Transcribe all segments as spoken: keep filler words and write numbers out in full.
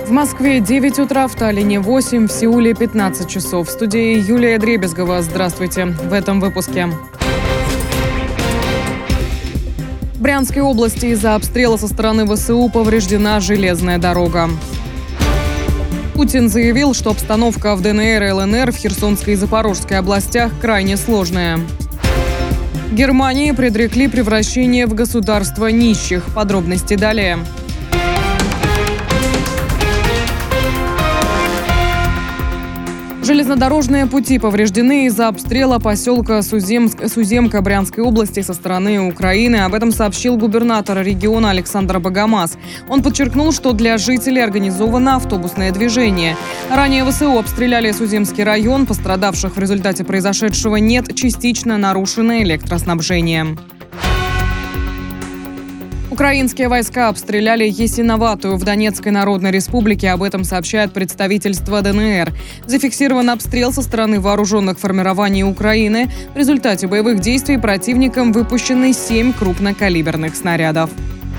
В Москве девять утра, в Таллине восемь, в Сеуле пятнадцать часов. В студии Юлия Дребезгова. Здравствуйте. В этом выпуске. В Брянской области из-за обстрела со стороны ВСУ повреждена железная дорога. Путин заявил, что обстановка в ДНР и ЛНР в Херсонской и Запорожской областях крайне сложная. Германии предрекли превращение в государство нищих. Подробности далее. Железнодорожные пути повреждены из-за обстрела поселка Суземск, Суземка Брянской области со стороны Украины. Об этом сообщил губернатор региона Александр Богомаз. Он подчеркнул, что для жителей организовано автобусное движение. Ранее ВСУ обстреляли Суземский район. Пострадавших в результате произошедшего нет. Частично нарушено электроснабжение. Украинские войска обстреляли Ясиноватую в Донецкой Народной Республике. Об этом сообщает представительство ДНР. Зафиксирован обстрел со стороны вооруженных формирований Украины. В результате боевых действий противником выпущены семь крупнокалиберных снарядов.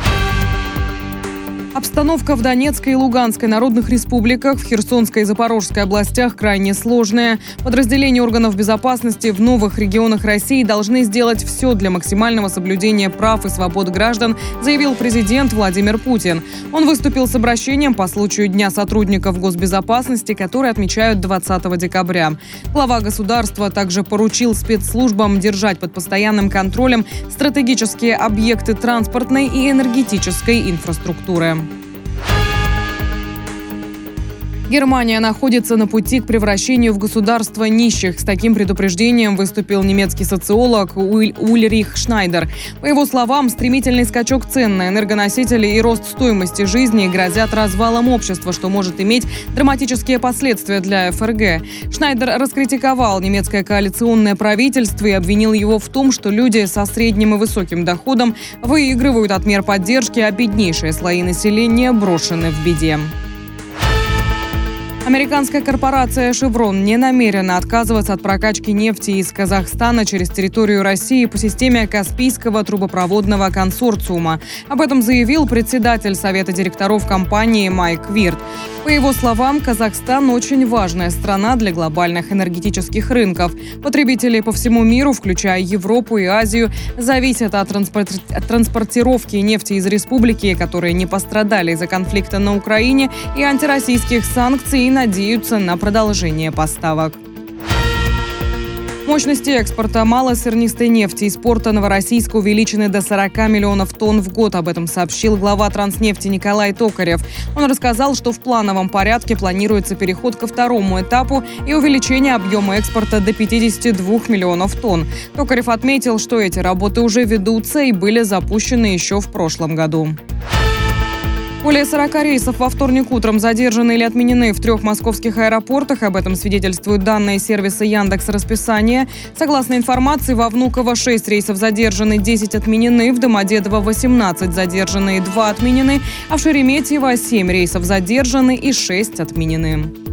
Обстановка в Донецкой и Луганской народных республиках, в Херсонской и Запорожской областях крайне сложная. Подразделения органов безопасности в новых регионах России должны сделать все для максимального соблюдения прав и свобод граждан, заявил президент Владимир Путин. Он выступил с обращением по случаю Дня сотрудников госбезопасности, который отмечают двадцатого декабря. Глава государства также поручил спецслужбам держать под постоянным контролем стратегические объекты транспортной и энергетической инфраструктуры. Германия находится на пути к превращению в государство нищих. С таким предупреждением выступил немецкий социолог Уль- Ульрих Шнайдер. По его словам, стремительный скачок цен на энергоносители и рост стоимости жизни грозят развалом общества, что может иметь драматические последствия для ФРГ. Шнайдер раскритиковал немецкое коалиционное правительство и обвинил его в том, что люди со средним и высоким доходом выигрывают от мер поддержки, а беднейшие слои населения брошены в беде. Американская корпорация «Шеврон» не намерена отказываться от прокачки нефти из Казахстана через территорию России по системе Каспийского трубопроводного консорциума. Об этом заявил председатель Совета директоров компании Майк Вирт. По его словам, Казахстан очень важная страна для глобальных энергетических рынков. Потребители по всему миру, включая Европу и Азию, зависят от транспорти- от транспортировки нефти из республики, которые не пострадали из-за конфликта на Украине и антироссийских санкций, и надеются на продолжение поставок. Мощности экспорта малосернистой нефти из порта Новороссийска увеличены до сорока миллионов тонн в год. Об этом сообщил глава Транснефти Николай Токарев. Он рассказал, что в плановом порядке планируется переход ко второму этапу и увеличение объема экспорта до пятидесяти двух миллионов тонн. Токарев отметил, что эти работы уже ведутся и были запущены еще в прошлом году. Более сорока рейсов во вторник утром задержаны или отменены в трех московских аэропортах. Об этом свидетельствуют данные сервиса Яндекс.Расписание. Согласно информации, во Внуково шесть рейсов задержаны, десять отменены, в Домодедово восемнадцать задержаны и два отменены, а в Шереметьево семь рейсов задержаны и шесть отменены.